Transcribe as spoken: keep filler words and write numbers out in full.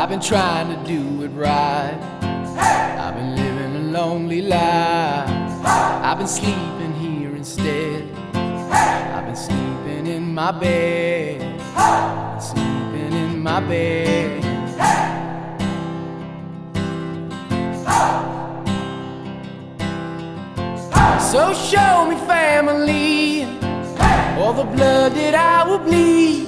I've been trying to do it right. I've been living a lonely life. I've been sleeping here instead. I've been sleeping in my bed. I've been sleeping in my bed. So show me family, all the blood that I will bleed.